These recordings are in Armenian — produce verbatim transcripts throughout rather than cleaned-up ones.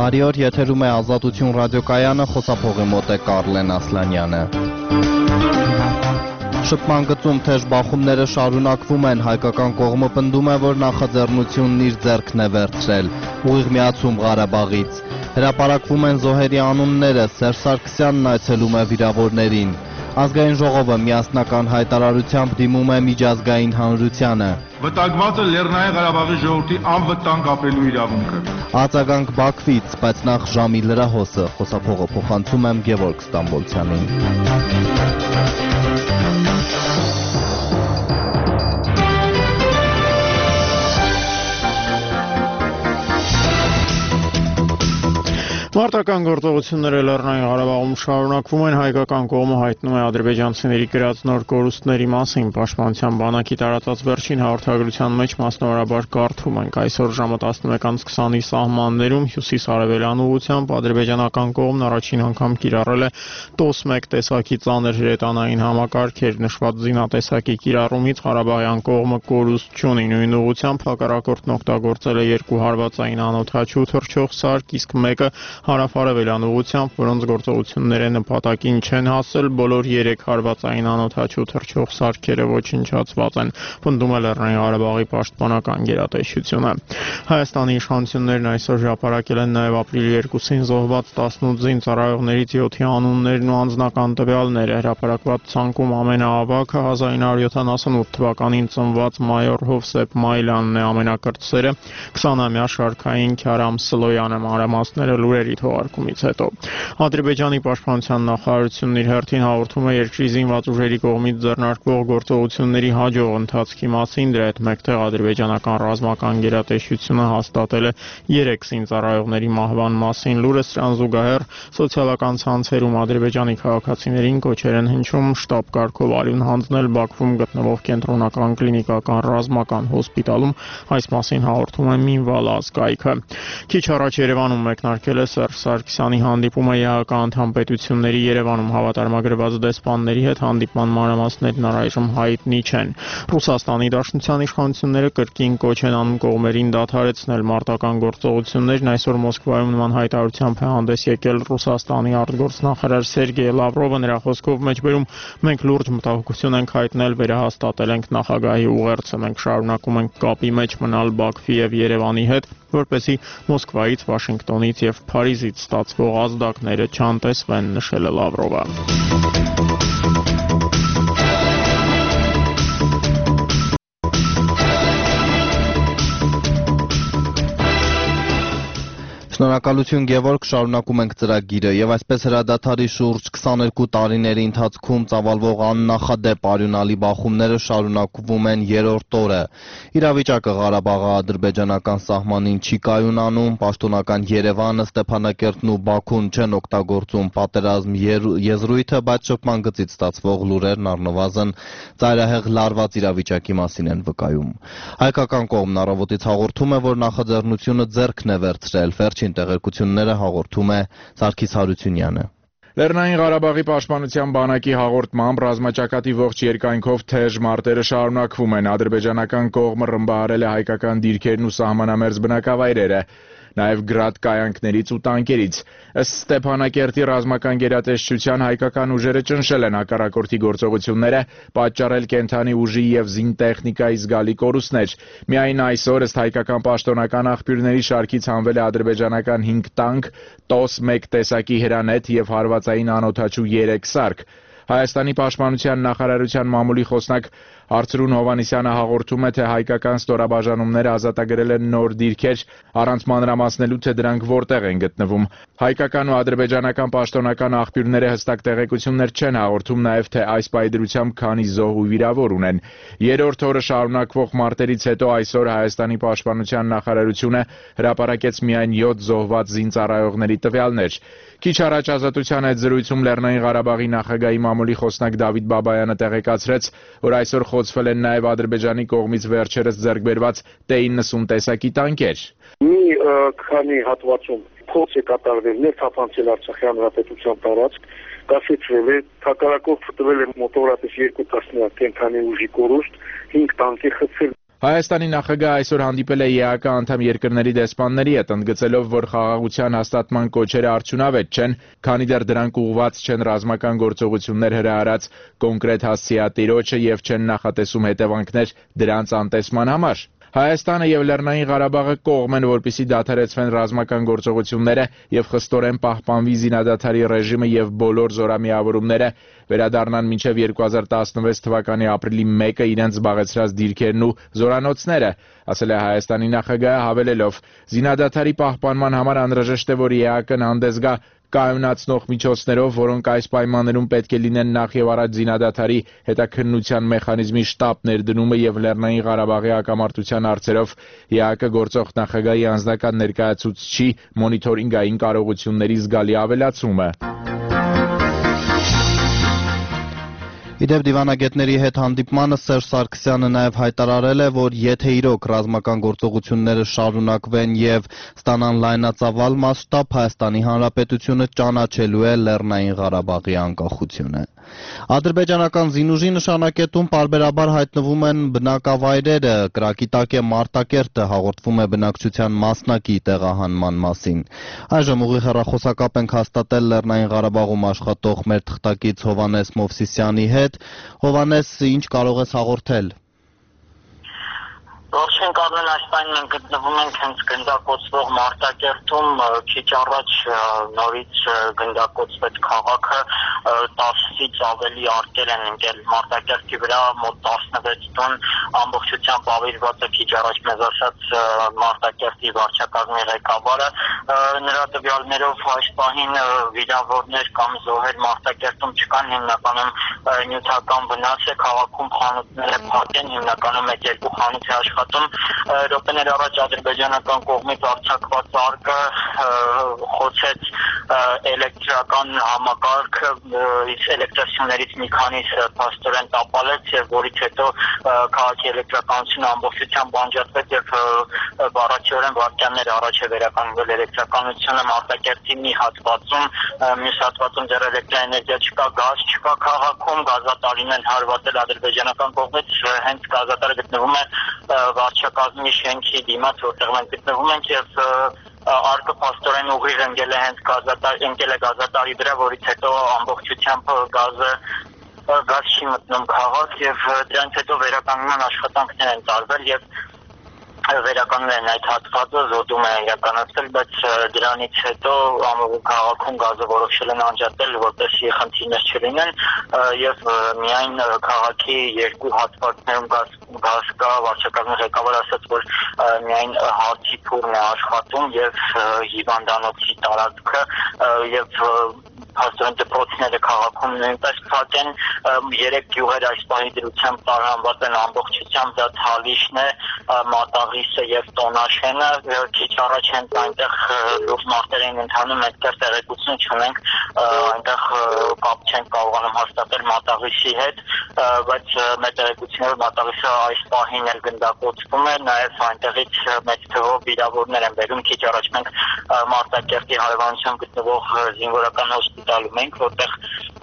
Արիոր եթերում է Ազատություն ռադիոկայանը, խոսափողի մոտ է Կարլեն Ասլանյանը։ Շփման գծում թեժ բախումները շարունակվում են, հայկական կողմը պնդում է, որ նախաձեռնությունն իր ձեռքն է վերցրել, ուղիղ միացում Ղարաբաղից։ Հրապարակվում են զոհերի անունները, Սերժ Սարգսյանն այցելում է վիրավորներին։ Ազգային ժողովը միասնական հայտարարությամբ դիմում է միջազգային հանրությանը։ Վտանգված է Լեռնային Ղարաբաղի ժողովրդի անվտանգ ապրելու իրավունքը։ Արձագանք Բաքվից, բայց նախ ժամի լրահոսը, խոսափողը փոխանցում եմ Գևորգ Ստամբոլցյանին։ Մարտական գործողությունները Լեռնային Ղարաբաղում շարունակվում են, հայկական կողմը հայտնում է ադրբեջանցիների կրած նոր կորուստների մասին։ Պաշտպանության բանակի տարածած վերջին հաղորդագրության մեջ մասնավորաբար կարդում ենք. այսօր ժամը տասնմեկից քսանի սահմաններում հյուսիս-արևելյան ուղղությամբ ադրբեջանական կողմն առաջին անգամ կիրառել է տոս մեկ տեսակի ծանր հրետանային համակարգեր։ Նշված զինատեսակի կիրառումից Ղարաբաղյան կողմը կորուստ չունի։ Նույն ուղղությամբ հակառակորդն օգտագործել է երկու հարվածային անօդաչու թռչող սարք, իսկ մեկը հարավ-արևելյան ուղղությամբ, որոնց գործողությունները նպատակին չեն հասել, բոլոր երեք հարվածային անօդաչու թռչող սարքերը ոչնչացված են, պնդում է Լեռնային Ղարաբաղի պաշտպանական գերատեսչությունը։ Հայաստանի իշխանություններն այսօր հրապարակել են նաև ապրիլի երկուսին զոհված տասնութ զինծառայողներից յոթի անուններն ու անձնական տվյալները։ Հրապարակված ցանկում ամենաավագը հազար ինը հարյուր յոթանասունութ թվականին ծնված մայոր Հովսեփ Մայլյանն է, ամենակրտսերը քսանամյա Շարքային Քյարամ Սլոյանը։ Մանրամասները լուրերի թողարկումից հետո Ադրբեջանի պաշտպանության նախարարությունն իր հերթին հաղորդում է երկրի զինված ուժերի կողմից ձեռնարկվող գործողությունների հաջող ընթացքի մասին։ Դրա հետ մեկտեղ ադրբեջանական ռազմական գերատեսչությունը հաստատել է երեք զինծառայողների մահվան մասին լուրը։ Սրան զուգահեռ սոցիալական ցանցերում ադրբեջանի քաղաքացիներին կոչեր են հնչում շտաբ կարգով արյուն հանձնել Բաքվում գտնվող կենտրոնական կլինիկական ռազմական հոսպիտալում։ Այս մասին հաղորդում է Մինվալ ազգայքը։ Քիչ առաջ Երևանում մեկնարկել է Սերժ Սարգսյանի հանդիպումը ԵԱՀԿ անդամ պետությունների Երևանում հավատարմագրված դեսպանների հետ։ Հանդիպման մանրամասներն առայժմ հայտնի չեն։ Ռուսաստանի Դաշնության իշխանությունները կրկին կոչ են անում կողմերին դադարեցնել մարտական գործողություններն։ Այսօր Մոսկվայում նման հայտարարությամբ է հանդես եկել Ռուսաստանի արտգործնախարար Սերգեյ Լավրովը։ Նրա խոսքով մեջբերում մենք լուրջ մտահոգություն ենք հայտնել, վերահաստատել ենք նախագահի ուղերձը։ Մենք շարունակում ենք կապի մեջ մնալ Բաքվի եւ Երևանի հետ, որպեսզի Մոսկվայից, Վաշինգտոնից եւ Փարիզից ստացվող ազդակները չանտեսվեն, նշել է Լավրովը։ Շնորհակալություն Գևորգ, շարունակում ենք ծրագիրը եւ այսպես հրադադարի շուրջ քսաներկու տարիների ընթացքում ծավալվող աննախադեպ արյունալի բախումները շարունակվում են երրորդ օրը։ Իրավիճակը Ղարաբաղի ադրբեջանական սահմանին չի կայունանում, պաշտոնական Երևանը, Ստեփանակերտն ու Բաքուն չեն օգտագործում պատերազմ եզրույթը, բայց շփման գծից ստացվող լուրերն առնվազն ծայրահեղ լարված իրավիճակի մասին են վկայում։ Հայկական կողմն առավոտից հաղորդում է, որ նախաձեռնությունը ձեռքն է վերցրել։ Վերջին տեղեկությունները հաղորդում է Սարգիս Հարությունյանը։ Լեռնային Ղարաբաղի պաշտպանության բանակի հաղորդմամբ ռազմաճակատի ողջ երկայնքով թեժ մարտերը շարունակվում են։ Ադրբեջանական կողմը ռմբահարել է հայկական դիրքերն ու սահմանամերձ բնակավայրերը, նաև գրադ կայանքներից ու տանկերից։ Ըստ Ստեփանակերտի ռազմական գերատեսչության հայկական ուժերը ճնշել են հակառակորդի գործողությունները, պատճառել կենդանի ուժի եւ զինտեխնիկայի զգալի կորուստներ։ Միայն այսօր ըստ հայկական պաշտոնական աղբյուրների շարքից հանվել է ադրբեջանական հինգ տանկ, տոս մեկ տեսակի հրանետ եւ հարվածային անօդաչու երեք սարք։ Հայաստանի պաշտպանության նախարարության մամուլի խոսնակ Արծրուն Հովանեսյանը հաղորդում է, թե հայկական ստորաբաժանումները ազատագրել են նոր դիրքեր, առանց մանրամասնելու, թե դրանք որտեղ են գտնվում։ Հայկական ու ադրբեջանական պաշտոնական աղբյուրները հստակ տեղեկություններ չեն հաղորդում նաև, թե այս պայդրությամբ քանի զոհ ու վիրավոր ունեն։ Երրորդ օրը շարունակվող մարտերից հետո այսօր Հայաստանի պաշտպանության նախարարությունը հրապարակեց միայն յոթ զոհված զինծառայողների տվյալներ։ Քիչ առաջ Ազատության հետ զրույցում Լեռնային Ղարաբաղի նախագահի մամուլի խոսնակ Դավիթ Բաբայանը տեղեկացրեց, որ այսօր խոցվել են նաև Ադրբեջանի կողմից վերջերս ձեռք բերված Տե իննսուն տեսակի տանկեր։ Մի քանի հատվածում փոց է կատարվել, ներթափանցել Արցախի հանրապետության տարածք, կասեցվել է, հակառակորդը տվել է մոտավորապես երկու տասնյակ կենդանի ուժի կորուստ, հինգ տանկեր խցել։ Հայաստանի նախագահը այսօր հանդիպել է ԵԱԿ անդամ երկրների դեսպանների հետ, ընդգծելով, որ խաղաղության հաստատման կոչերը արդյունավետ չեն, քանի դեռ դրանք ուղղված չեն ռազմական գործողություններ հրահարած կոնկրետ հասցեատիրոջը եւ չեն նախատեսում հետևանքներ դրանց անտեսման համար։ Հայաստանը եւ Լեռնային Ղարաբաղը կողմ են, որպեսզի դադարեցվեն ռազմական գործողությունները եւ խստորեն պահպանվի զինադադարի ռեժիմը եւ բոլոր զորամիավորումները վերադառնան մինչեւ երկու հազար տասնվեց թվականի ապրիլի մեկը իրենց զբաղեցրած դիրքերն ու զորանոցները, ասել է Հայաստանի նախագահը, հավելելով. զինադադարի պահպանման համար անհրաժեշտ է, որ ԵԱԿ-ն հանդես գա կայունացնող միջոցներով, որոնք այս պայմաններում պետք է լինեն նախ եւ առաջ զինադադարի հետաքննության մեխանիզմի շտապ ներդնումը եւ Լեռնային Ղարաբաղի հակամարտության հարցերով ԵԱԿ գործող նախագահի անձնական ներկայացուցչի մոնիթորինգային կարողությունների զգալի ավելացումը։ Իդեպ դիվանագետների հետ հանդիպմանը Սերժ Սարգսյանը նաև հայտարարել է, որ եթե իրոք ռազմական գործողությունները շարունակվեն եւ ստանան լայնածավալ մասշտաբ, Հայաստանի Հանրապետությունը ճանաչելու է Լեռնային Ղարաբաղի անկախությունը։ Ադրբեջանական զինուժի նշանակետում պարբերաբար հայտնվում են բնակավայրերը, կրակի տակ է Մարտակերտը, հաղորդվում է բնակչության մասնակի տեղահանման մասին։ Այժմ ուղիղ հեռախոսակապ ենք հաստատել Լեռնային Ղարաբաղում աշխատող մեր թղթակից Հովհաննես Մովսիսյանի հետ։ Հովհաննես, ինչ կարող ես հաղորդել։ Ողջույն Կարմեն, այս պայն մենք գտնվում ենք հենց գնդակոծվող Մարտակերտում, քիչ առաջ նորից գնդակոծվեց քաղաքը, տասից ավելի արկեր են ընկել Մարտակերտի վրա, մոտ տասնվեց տուն, ամբողջությամբ ավիրված է քիչ առաջ մեզ ասաց Մարտակերտի վարչակազմի ղեկավարը, նրա տվյալներով այս պահին վիրավորներ կամ զոհեր Մարտակերտում չկան, հիմնականում նյութական վնաս է, քաղաքում խանութները փակ են, հիմնականում մեկ երկու խանութ է աշխատում, րոպեներ առաջ ադրբեջանական կողմից արձակված արկը խոցեց էլեկտրական համակարգը, էլեկտրասյուներից մի քանիսը փաստորեն տապալեց եւ որից հետո քաղաքի էլեկտրականությունը ամբողջությամբ անջատվեց եւ բառացիորեն վարկյաններ առաջ է վերականգնվել էլեկտրականությունը Մարտակերտի մի հատվածում, մյուս հատվածում դեռ էլեկտրաէներգիա չկա, գազ չկա քաղաքում, գազատարին են հարվածել ադրբեջանական կողմից, հենց գազատարը գտնվում է վարչակազմի շենքի դիմաց, որտեղ մենք գտնվում ենք եւ արկը փաստորեն ուղիղ ընկել է հենց գազատար, ընկել է գազատարի վրա, որից հետո ամբողջությամբ գազը գազ չի մտնում քաղաք եւ դրանից հետո վերականգնման աշխատանքներ են տարվել եւ վերականգնել են այդ հատվածը, զոդում է իրականացել, բայց դրանից հետո քաղաքում գազը որոշել են անջատել, որպեսզի խնդիրներ չլինեն եւ միայն քաղաքի երկու հատվածներում գազ գազ կա, վարչակազմի ղեկավարը ասաց, որ միայն հացի փուրն է աշխատում եւ հիվանդանոցի տարածքը եւ փաստորեն դպրոցները քաղաքում նույնպես փակ են, երեք գյուղեր այս պահի դրությամբ տարհանված են ամբողջությամբ, դա Թալիշն է, Մատաղիսը եւ Տոնաշենը, քիչ առաջ հենց այնտեղ լուրջ մարտեր են ընթանում, այդտեղ տեղեկություն չունենք, այնտեղ կապ չենք կարողանում հաստատել Մատաղիսի հետ, բայց մեր տեղեկությունները Մատաղիսը այս պահին էլ գնդակոծվում է, նաեւ այնտեղից մեծ թվով վիրավորներ են բերում, քիչ առաջ մենք Մարտակերտի հարևանությամբ գտնվող զինվորական հոսպիտալում ենք, որտեղ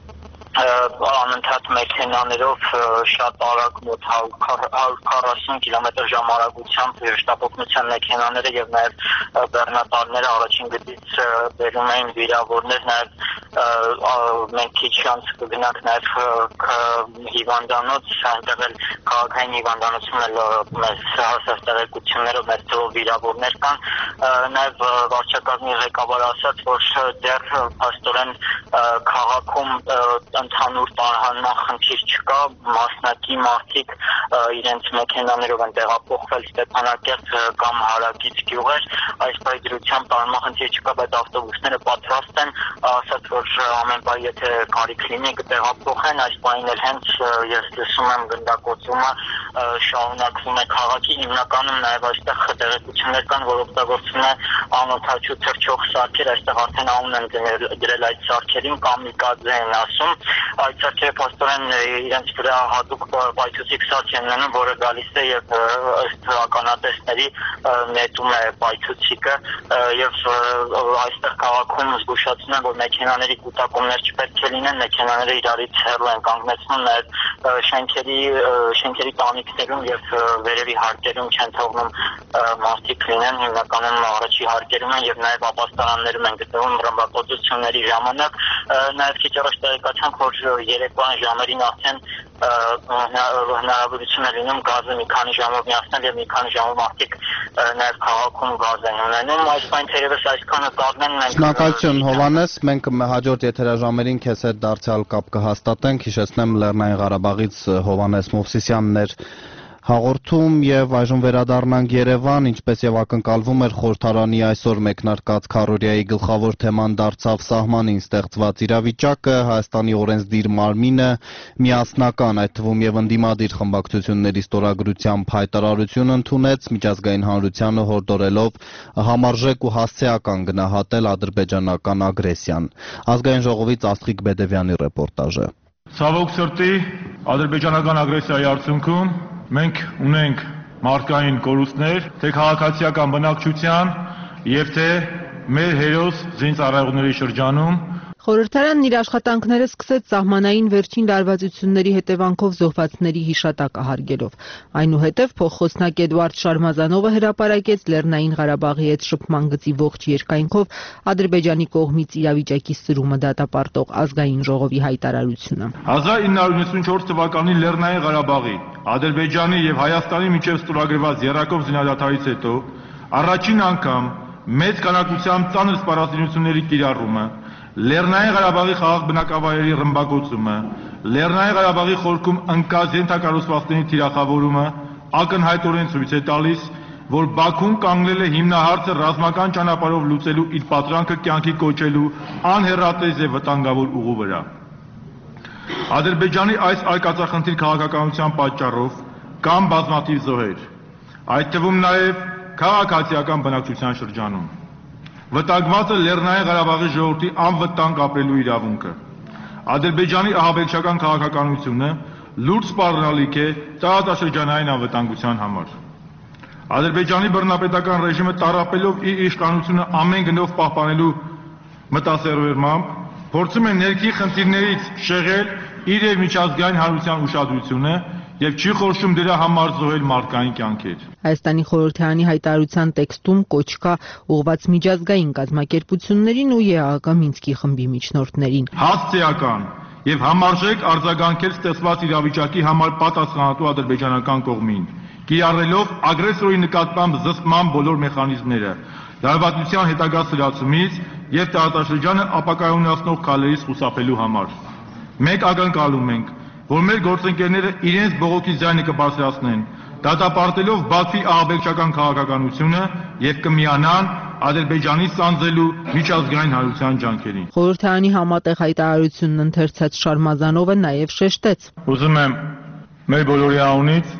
անընդհատ մեքենաներով շատ արագ մոտ հարյուր քառասուն կիլոմետր ժամ արագությամբ շտապօգնության մեքենաները եւ նաեւ բեռնատարները առաջին գծից բերում էին վիրավորներ, նաեւ մենք քիչ շանս կգնանք նաեւ հիվանդանոց, այնտեղ էլ քաղաքային հիվանդանոցում էլ մեծ հասած տեղեկություններով մեծ թվով վիրավորներ կան, նաեւ վարչակազմի ղեկավարը ասաց, որ դեռ փաստորեն քաղաքում ընդհանուր տարհանման խնդիր չկա, մասնակի մարդիկ իրենց մեքենաներով են տեղափոխվել Ստեփանակերտ կամ հարակից գյուղեր, այս պայդրությամբ տարհանման խնդիր չկա, բայց ավտոբուսները պատրաստ են, ասաց, որ ամեն պահ եթե կարիք լինի կտեղափոխեն, այս պահին էլ հենց ես լսում եմ գնդակոծումը շարունակվում է քաղաքի, հիմնականում նաև այստեղ տեղեկություններ կան, որ օգտագործվում է անօդաչու թռչող սարքեր, այստեղ արդեն անուն են դրել այդ սարքերին, կամիկադզե են ասում, այդ սարքերը փաստորեն իրենց վրա հատուկ պայթուցիկ սարք են ունենում, որը գալիս է եւ ըստ ականատեսների նետում է պայթուցիկը եւ այստեղ քաղաքում զգուշացնում են, որ մեքենաների կուտակումներ չպետք է լինեն, մեքենաները իրարից հեռու են կանգնեցնում, նաեւ շենքերի շենքերի տանիք մարտիկներում եւ վերևի հարկերում չեն թողնում մարտիկ լինեն, հիմնականում առաջի հարկերում են եւ նաեւ ապաստարաններում են գտնվում ռմբակոծությունների ժամանակ, նաեւ քիչ առաջ տեղեկացանք, որ երեկոյան ժամերին արդեն հնարավորություն է լինում գազը մի քանի ժամով միացնել եւ մի քանի ժամով մարդիկ նաեւ քաղաքում գազ են ունենում, այս բան թերևս այսքանը կառնեն մենք։ Շնորհակալություն Հովհաննես, մենք հաջորդ եթերաժամերին քեզ հետ դարձյալ կապ կհաստատենք, հիշեցնեմ Լեռնային Ղարաբաղից Հովհաննես Մովսիսյանն էր հաղորդում եւ այժմ վերադառնանք Երևան, ինչպես եւ ակնկալվում էր խորհրդարանի այսօր մեկնարկած քառօրյայի գլխավոր թեման դարձավ սահմանին ստեղծված իրավիճակը, Հայաստանի օրենսդիր մարմինը միասնական, այդ թվում եւ ընդդիմադիր խմբակցությունների ստորագրությամբ հայտարարություն ընդունեց միջազգային հանրությանը հորդորելով համարժեք ու հասցեական գնահատել ադրբեջանական ագրեսիան։ Ազգային ժողովից Աստղիկ Բեդևյանի ռեպորտաժը։ Ցավոք սրտի ադրբեջանական ագրեսիայի արդյունքում մենք ունենք մարդկային կորուստներ, թե քաղաքացիական բնակչության եւ թե մեր հերոս զինծառայողների շրջանում։ Խորհրդարանն իր աշխատանքները սկսեց սահմանային վերջին լարվածությունների հետևանքով զոհվածների հիշատակը հարգելով։ Այնուհետև փոխխոսնակ Էդվարդ Շարմազանովը հրապարակեց Լեռնային Ղարաբաղի հետ շփման գծի ողջ երկայնքով Ադրբեջանի կողմից իրավիճակի սրումը դատապարտող ազգային ժողովի հայտարարությունը։ հազար ինը հարյուր նվաթ թվականի Լեռնային Ղարաբաղի, Ադրբեջանի եւ Հայաստանի միջև ստորագրված եռակող զինադատարից հետո առաջին անգամ մեծ քանակությամբ ծանր սպառազինությունների կիրառումը, Լեռնային Ղարաբաղի խաղաղ բնակավայրերի ռմբակոծումը, Լեռնային Ղարաբաղի խորքում ընկած ենթակառուցվածքների թիրախավորումը ակնհայտորեն ցույց է տալիս, որ Բաքուն կանգնել է հիմնահարցը ռազմական ճանապարհով լուծելու իր պատրանքը կյանքի կոչելու անհեռատես եւ վտանգավոր ուղու վրա։ Ադրբեջանի այս արկածախնդիր քաղաքականության պատճառով կան բազմաթիվ զոհեր, այդ թվում նաեւ քաղաքացիական բնակչության շրջանում։ Վտանգված է Լեռնային Ղարաբաղի ժողովրդի անվտանգ ապրելու իրավունքը։ Ադրբեջանի ահաբեկչական քաղաքականությունը լուրջ սպառնալիք է տարածաշրջանային անվտանգության համար։ Ադրբեջանի բռնապետական ռեժիմը տառապելով իր իշխանությունը ամեն գնով պահպանելու մտասերվերմամբ փորձում է ներքին խնդիրներից շեղել իր եւ միջազգային հանրության ուշադրությունը եւ չի խորշում դրա համար զոհել մարդկային կյանքեր։ Հայաստանի խորհրդարանի հայտարարության տեքստում կոչ կա ուղղված միջազգային կազմակերպություններին ու ԵԱՀԿ Մինսկի խմբի միջնորդներին։ Հասցեական եւ համարժեք արձագանքել ստեղծված իրավիճակի համար պատասխանատու ադրբեջանական կողմին, կիրառելով ագրեսորի նկատմամբ զսպման բոլոր մեխանիզմները, լարվածության հետագա սրացումից եւ տարածաշրջանը ապակայունացնող քայլերից խուսափելու համար։ Մենք ակնկալում ենք, որ մեր գործընկերները իրենց բողոքի ձայնը կբարձրացնեն, դատապարտելով Բաքվի ահաբեկչական քաղաքականությունը եւ կմիանան Ադրբեջանի սանձելու միջազգային հանրության ջանքերին։ Խորհրդարանի համատեղ հայտարարությունն ընթերցած Շարմազանովը նաեւ շեշտեց. Ուզում եմ մեր բոլորի անունից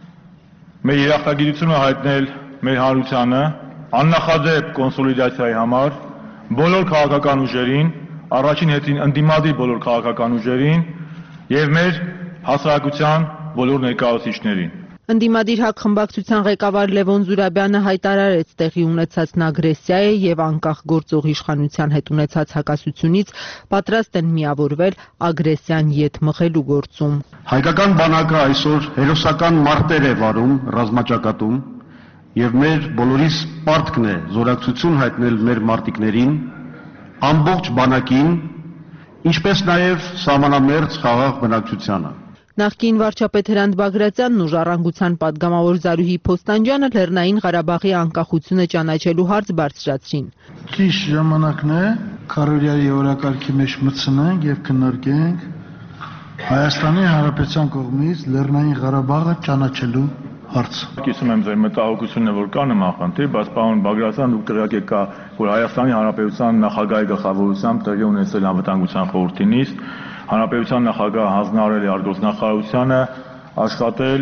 մեր երախտագիտությունը հայտնել մեր հանրությանը աննախադեպ կոնսոլիդացիայի համար բոլոր քաղաքական ուժերին, առաջին հերթին ընդդիմադիր բոլոր քաղաքական ուժերին եւ մեր հասարակության բոլոր ներկայացուցիչներին։ Ընդդիմադիր հակ խմբակցության ղեկավար Լևոն Զուրաբյանը հայտարարեց տեղի ունեցածն ագրեսիա է եւ անկախ գործող իշխանության հետ ունեցած հակասությունից պատրաստ են միավորվել ագրեսիան ետ մղելու գործում։ Հայկական բանակը այսօր հերոսական մարտեր է վարում ռազմաճակատում եւ մեր բոլորիս պարտքն է զորակցություն հայտնել մեր մարտիկներին, ամբողջ բանակին, ինչպես նաեւ սահմանամերձ խաղաղ բնակչությանը։ Նախկին վարչապետ Հրանտ Բագրատյանն ու Ժառանգության պատգամավոր Զարուհի Փոստանջյանը Լեռնային Ղարաբաղի անկախությունը ճանաչելու հարց բարձրացրին։ Ճիշտ ժամանակն է քառօրյայի օրակարգի մեջ մտցնենք եւ քննարկենք Հայաստանի Հանրապետության կողմից Լեռնային Ղարաբաղը ճանաչելու հարցը։ Կիսում եմ ձեր մտահոգությունը, որ կա նման խնդիր, բայց պարոն Բագրատյան, դուք տեղյակ եք, որ Հայաստանի Հանրապետության նախագահի գլխավորությամբ տեղի ունեցել անվտանգության խորհրդի նիստ, Հանրապետության նախագահը հանձնարարել է արտգործնախարարությանը աշխատել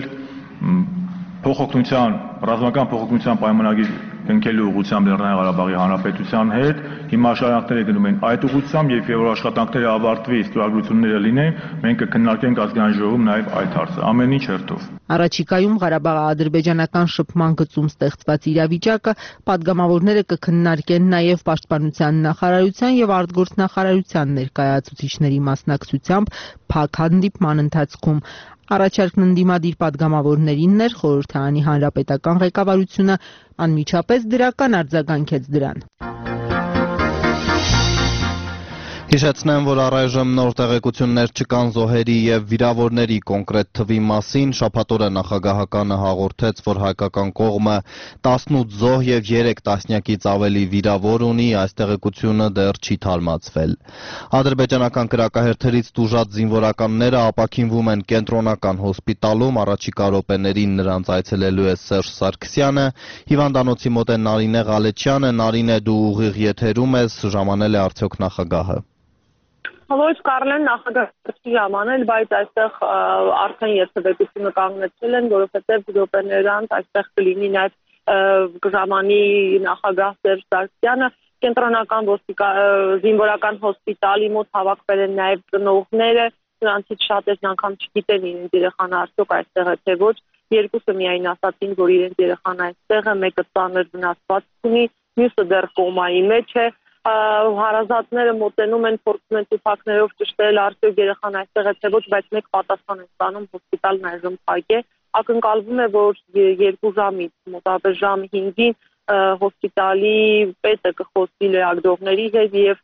փոխօգնության, ռազմական փոխօգնության պայմանագիր կնքելու ուղղությամբ Լեռնային Ղարաբաղի Հանրապետության հետ։ Հիմա աշխատանքները գնում են այդ ուղղությամբ եւ երբ որ աշխատանքները ավարտվի, ստորագրությունները լինեն, մենք կքննարկենք ազգային ժողովում նաեւ այդ հարցը, ամեն ինչ հերթով։ Առաջիկայում Ղարաբաղ-ադրբեջանական շփման գծում ստեղծված իրավիճակը պատգամավորները կքննարկեն նաև Պաշտպանության նախարարության եւ արտգործնախարարության ներկայացուցիչների մասնակցությամբ փակ հանդիպման ընթացքում։ Առաջարկն ընդդիմադիր պատգամավորներինն էր, խորհրդարանի հանրապետական ղեկավարությունը անմիջապես դրական արձագանքեց դրան։ Հիշեցնեմ, որ առայժմ նոր տեղեկություններ չկան զոհերի եւ վիրավորների կոնկրետ թվի մասին, շաբաթօրը նախագահականը հաղորդեց, որ հայկական կողմը տասնութ զոհ եւ երեք տասնյակից ավելի վիրավոր ունի, այս տեղեկությունը դեռ չի թարմացվել։ Ադրբեջանական կրակահերթերից տուժած զինվորականները ապաքինվում են կենտրոնական հոսպիտալում, առաջիկա րոպեներին նրանց այցելելու է Սերժ Սարգսյանը, հիվանդանոցի մոտ է Նարինե Ղալեչյանը, Նարինե, դու ուղիղ եթերում ես, ժամանել է արդյոք նախագահը։ Ոչ կարել են նախագահի ժամանել, բայց այստեղ արդեն երթևեկությունը կանգնեցել են, որովհետև րոպեներ անց այստեղ կլինի նաև ժամանի նախագահ Սերժ Սարգսյանը, կենտրոնական զինվորական հոսպիտալի մոտ հավաքվել են նաև ծնողները, նրանցից շատերն անգամ չգիտեն իրենց երեխան արդյոք այստեղ է թե ոչ, երկուսը միայն ասացին, որ իրենց երեխան այստեղ է, մեկը ծանր վնասվածք ունի, մյուսը դեռ կոմայի մեջ է։ Հարազատները մոտենում են, փորձում են տուփակներով ճշտել արդյոք երեխան այստեղ է թե ոչ, բայց մեկ պատասխան են ստանում, հոսպիտալն այժմ փակ է։ Ակնկալվում է, որ երկու ժամից, մոտավորապես ժամ հինգին հոսպիտալի պետը կխոսի լրագրողների հետ եւ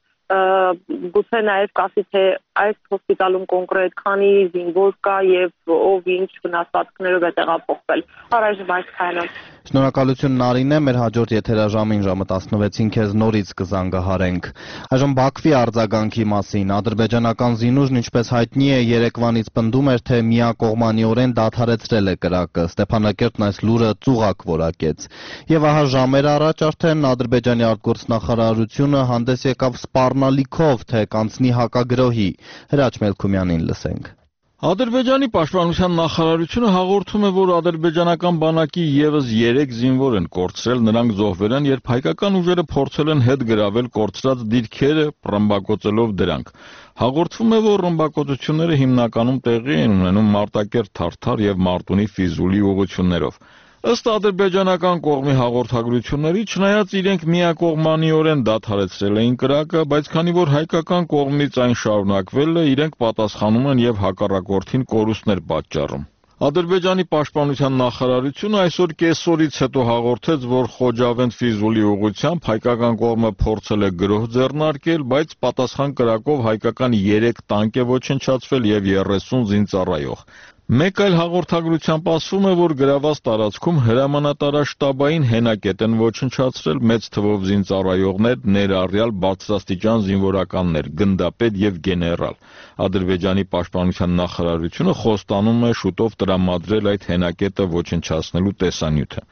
գուցե նաև կասի, թե այս հոսպիտալում կոնկրետ քանի զինվոր կա եւ ով ինչ վնասվածքներով է տեղափոխվել։ Առայժմ այսքանը։ Շնորհակալություն Նարինե, մեր հաջորդ եթերաժամին ժամը տասնվեցին քեզ նորից կզանգահարենք։ Այժմ Բաքվի արձագանքի մասին ադրբեջանական զինուժն ինչպես հայտնի է երեկվանից պնդում էր, թե միակողմանիորեն դադարեցրել է կրակը։ Ստեփանակերտն այս լուրը ծուղակ որակեց։ Եվ ահա ժամեր առաջ արդեն ադրբեջանի արտգործնախարարությունը հանդես եկավ սպառնալիքով, թե կանցնի հակագրոհի։ Հրաչ Մելքումյանին լսենք։ Ադրբեջանի պաշտպանության նախարարությունը հաղորդում է, որ ադրբեջանական բանակի եւս երեք զինվոր են կորցրել, նրանք զոհվել են, երբ հայկական ուժերը փորձել են հետ գրավել կորցրած դիրքերը, ռմբակոծելով դրանք։ Հաղորդվում է, որ ռմբակոծությունները հիմնականում տեղի են ունենում Մարտակերտ, Թարթար եւ Մարտունի Ֆիզուլի ուղղություններով։ Ըստ ադրբեջանական կողմի հաղորդագրությունների, չնայած իրենք միակողմանիորեն դադարեցրել էին կրակը, բայց քանի որ հայկական կողմից այն շարունակվել է, իրենք պատասխանում են եւ հակառակորդին կորուստներ պատճառում։ Ադրբեջանի պաշտպանության նախարարությունը այսօր կեսօրից հետո հաղորդեց, որ Խոջավենդ Ֆիզուլի ուղղությամբ հայկական կողմը փորձել է գրոհ ձեռնարկել, բայց պատասխան կրակով հայկական երեք տանկ է ոչնչացվել եւ երեսուն զինծառայող։ Մեկ այլ հաղորդագրությամբ ասվում է, որ գրաված տարածքում հրամանատարաշտաբային հենակետ են ոչնչացրել մեծ թվով զինծառայողներ, ներառյալ բարձրաստիճան զինվորականներ, գնդապետ եւ գեներալ։ Ադրբեջանի պաշտպանության նախարարությունը խոստանում է շուտով տրամադրել այդ հենակետը ոչնչացնելու տեսանյութը։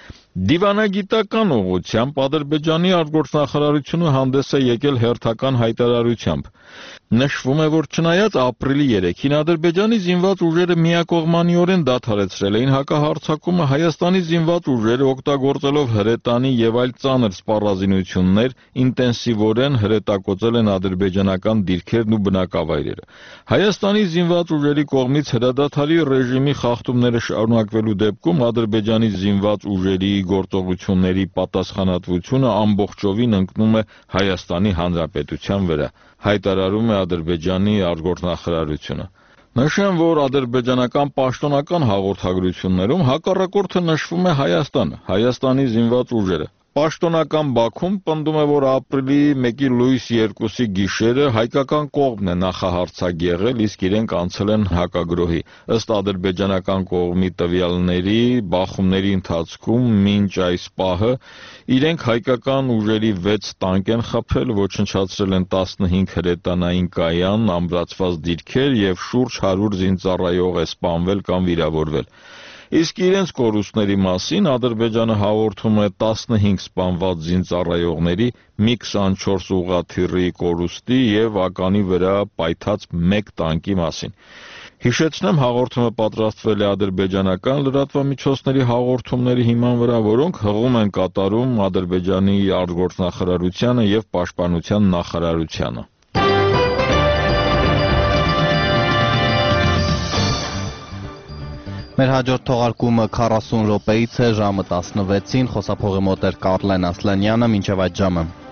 Դիվանագիտական ուղղությամբ Ադրբեջանի արտգործնախարարությունը հանդես է եկել հերթական հայտարարությամբ։ Նշվում է, որ չնայած ապրիլի երեքին Ադրբեջանի զինված ուժերը միակողմանիորեն դադարեցրել էին հակահարձակումը, Հայաստանի զինված ուժերը օգտագործելով հրետանի եւ այլ ծանր սպառազինություններ ինտենսիվորեն հրետակոծել են ադրբեջանական դիրքերն ու բնակավայրերը։ Հայաստանի զինված ուժերի կողմից հրադադարի ռեժիմի խախտումները շարունակվելու դեպքում Ադրբեջանի զինված ուժերի գործողությունների պատասխանատվությունը ամբողջովին ընկնում է Հայաստանի Հանրապետության վրա, հայտարարում է Ադրբեջանի արտգործնախարարությունը։ Նշեմ, որ ադրբեջանական պաշտոնական հաղորդագրություններում հակառակորդը նշվում է Հայաստանը, Հայաստանի զինված ուժերը։ Պաշտոնական Բաքուն պնդում է, որ ապրիլի մեկի լույս երկուսի գիշերը հայկական կողմն է նախահարձակ եղել, իսկ իրենք անցել են հակագրոհի։ Ըստ ադրբեջանական կողմի տվյալների, բախումների ընթացքում մինչ այս պահը իրենք հայկական ուժերի վեց տանկ են խփել, ոչնչացրել են տասնհինգ հրետանային կայան, ամրացված դիրքեր եւ շուրջ հարյուր զինծառայող է սպանվել կամ վիրավորվել։ Իսկ իրենց կորուստների մասին Ադրբեջանը հաղորդում է տասնհինգ սպանված զինծառայողների, մի քսանչորս ուղղաթիռի կորուստի եւ ականի վրա պայթած մեկ տանկի մասին։ Հիշեցնեմ, հաղորդումը պատրաստվել է ադրբեջանական լրատվամիջոցների հաղորդումների հիման վրա, որոնք հղում են կատարում Ադրբեջանի արտգործնախարարությանը եւ պաշտպանության նախարարությանը։ Մեր հաջորդ թողարկումը քառասուն րոպեից է ժամը տասնվեցին, խոսափողի մոտ էր Կարլեն Ասլանյանը, մինչև այդ ժամը։